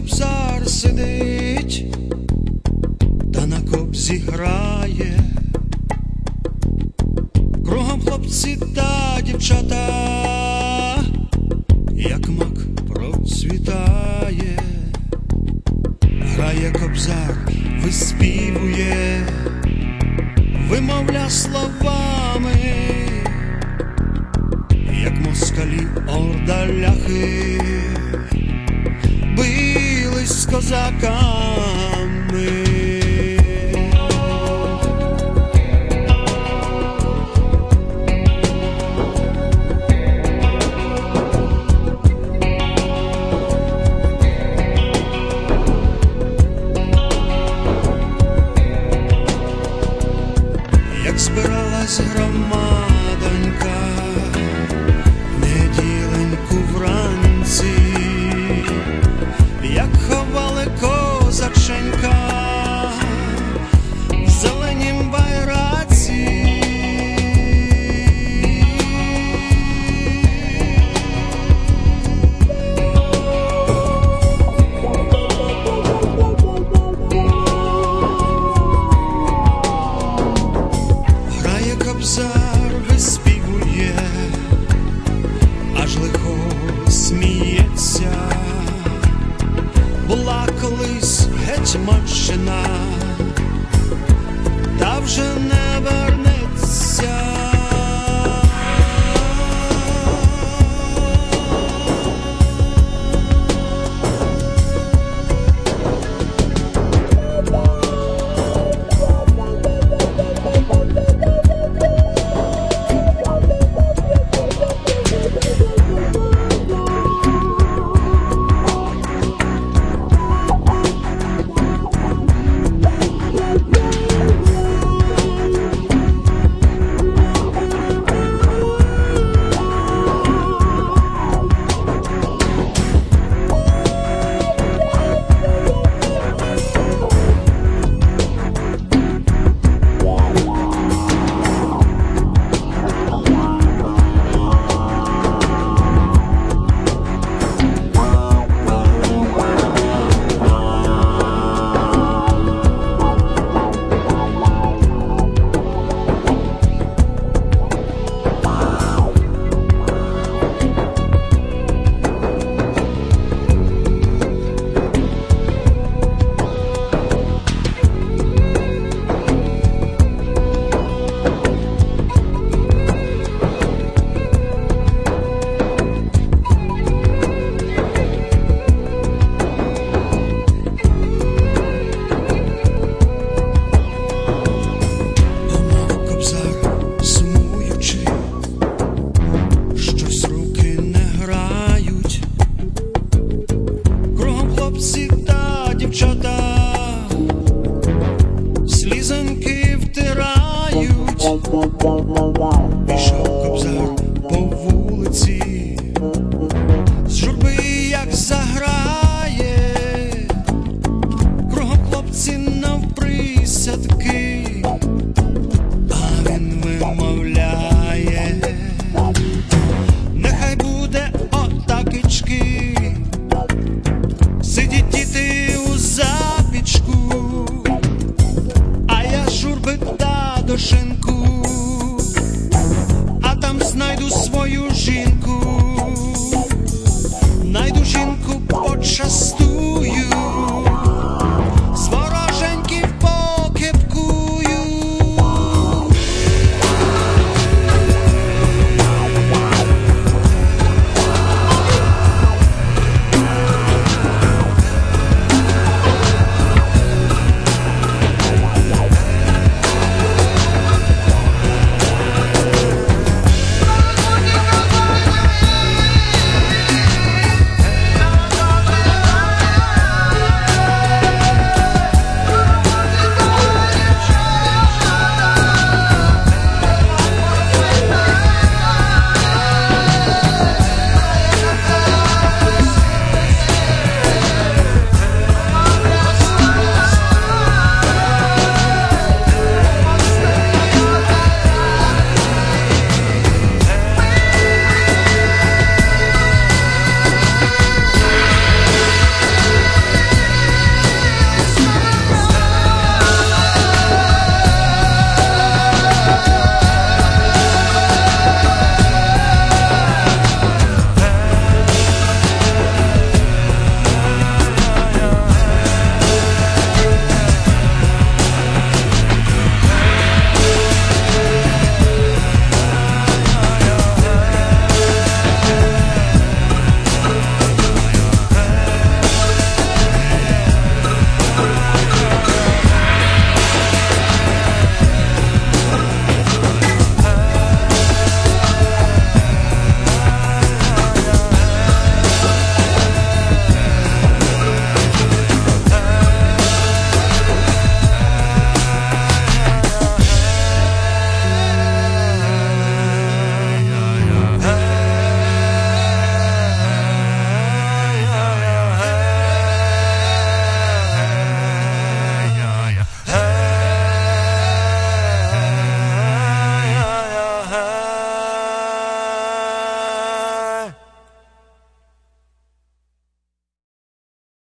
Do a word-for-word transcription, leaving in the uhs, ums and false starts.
кобзар сидить, та на кобзі грає, кругом хлопці та дівчата, як мак процвітає. Грає кобзар, виспівує, вимовля словами, як москалі ордаляхи бились з козаками. Як збиралась громадонька неділеньку вранці, як ховали козаченька в зеленім байраці. Грає кобзар, виспівує, аж лихо сміється. Була колись гетьманщина, та вже не вернеться. Хлопці та дівчата слізоньки втирають. Пішов кобзар по вулиці, з журби як заграє, кругом хлопці навприсядки, а він вимовляє: нехай буде отакички, сидіть діти у запічку, а я з журби та до шинку, а там знайду свою жінку, найду жінку почасту.